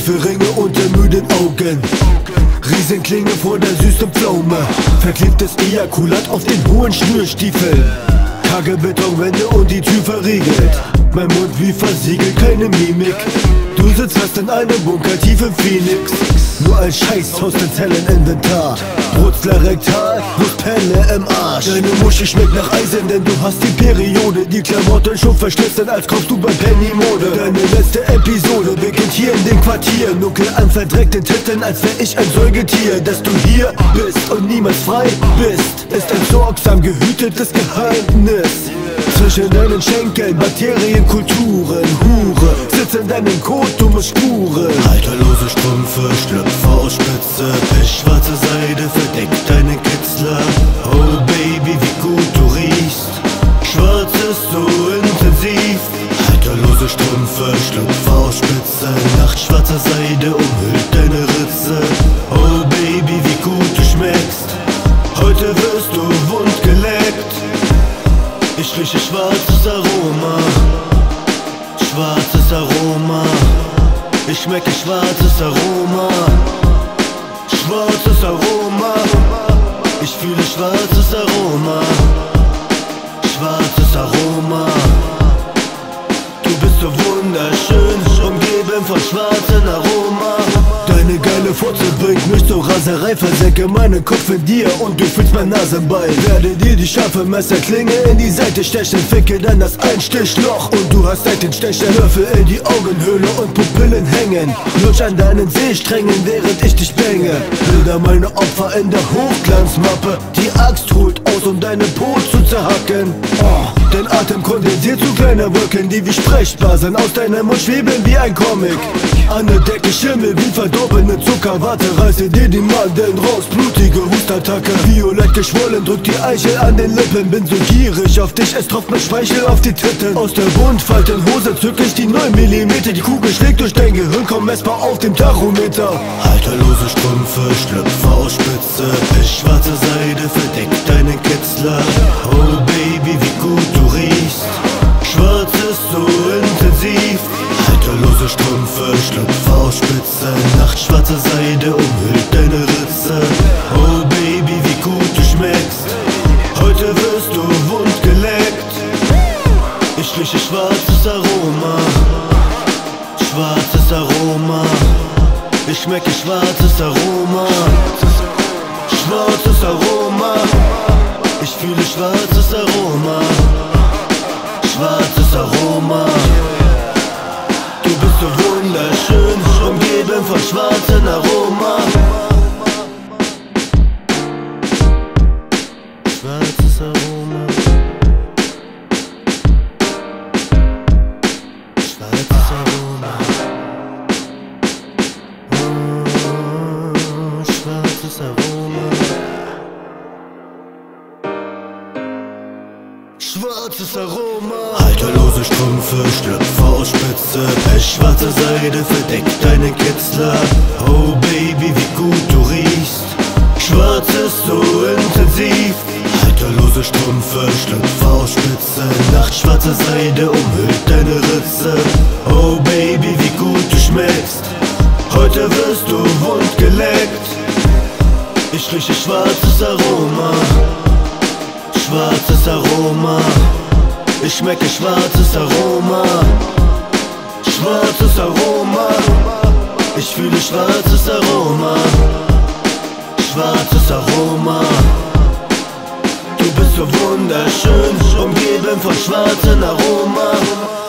Tiefe Ringe unter müden Augen, Riesenklinge vor der süßen Pflaume, verklebtes Ejakulat auf den hohen Schnürstiefeln, karge Betonwände und die Tür verriegelt, mein Mund wie versiegelt, keine Mimik. Du sitzt fest in einem Bunker tief im Phoenix, nur ein Scheißhaus mit Zelleninventar, Brutzler rektal, Brustpelle im Arsch. Deine Muschi schmeckt nach Eisen, denn du hast die Periode, die Klamotten schon verschlissen, als kaufst du bei Penny Mode. Deine letzte Episode beginnt hier in dem Quartier, Nuckel an verdreckten Titeln, als wär ich ein Säugetier. Dass du hier bist und niemals frei bist, ist ein sorgsam gehütetes Geheimnis. Zwischen deinen Schenkeln, Bakterien, Kulturen, Hure, sitzt in deinem Kot, du musst spuren. Halterlose Strümpfe, Schlüpfer aus Spitze, pechschwarze Seide verdeckt deine Kitzler. Oh Baby, wie gut du riechst, schwarz ist so intensiv. Halterlose Strümpfe, Schlüpfer aus Spitze, nachtschwarzer Seide umhüllt deine Ritze. Oh Baby, wie gut du schmeckst, heute wirst du wund geleckt. Ich rieche schwarzes Aroma, schwarzes Aroma. Ich schmecke schwarzes Aroma, schwarzes Aroma. Ich fühle schwarzes Aroma, schwarzes Aroma. Du bist so wunderschön, umgeben von schwarzem Aroma. Deine geile Furze bringt mich zur Raserei, versenke meinen Kopf in dir und du fühlst mein Nasenbein. Werde dir die scharfe Messerklinge in die Seite stechen, ficke dann das Einstichloch und du hast seit den Stechen Löffel in die Augenhöhle und Pupillen hängen. Lutsch an deinen Sehsträngen, während ich dich bänge. Bilder meine Opfer in der Hochglanzmappe, die Axt holt aus, um deine Po zu zerhacken. Dein Atem kondensiert zu kleine Wolken, die wie Sprechblasen aus deinem Mund schweben wie ein Comic. An der Decke Schimmel wie verdorbene Zuckerwatte, reiße dir die Mandeln raus, blutige Hustattacke. Violett geschwollen, drück die Eichel an den Lippen, bin so gierig auf dich, es tropft mit Speichel auf die Titten. Aus der Buntfaltenhose zück ich die 9 mm, die Kugel schlägt durch dein Gehirn, komm messbar auf dem Tachometer. Halterlose Strümpfe, Schlüpfer aus Spitze, pechschwarze Seide verdeckt deinen Kitzler. Oh Baby, wie gut du riechst, schwarz ist so intensiv. Halterlose Strümpfe, Schlüpfer aus Spitze, nachtschwarze Seide umhüllt deine Ritze. Oh Baby, wie gut du schmeckst, heute wirst du wund geleckt. Ich rieche schwarzes Aroma, schwarzes Aroma. Ich schmecke schwarzes Aroma, schwarzes Aroma. Ich fühle schwarzes Aroma, schwarzes Aroma. Du bist so wunderschön, umgeben von schwarzem Aroma. Schwarzes Aroma, schwarzes Aroma. Oh, schwarzes Aroma. Schwarzes Aroma. Halterlose Strümpfe, Schlüpfer aus Spitze, pechschwarze Seide verdeckt deinen Kitzler. Oh Baby, wie gut du riechst, schwarz ist so intensiv. Halterlose Strümpfe, Schlüpfer aus Spitze, nachtschwarze Seide umhüllt deine Ritze. Oh Baby, wie gut du schmeckst, heute wirst du wund geleckt. Ich rieche schwarzes Aroma, schwarzes Aroma. Ich schmecke schwarzes Aroma, schwarzes Aroma. Ich fühle schwarzes Aroma, schwarzes Aroma. Du bist so wunderschön, umgeben von schwarzem Aroma.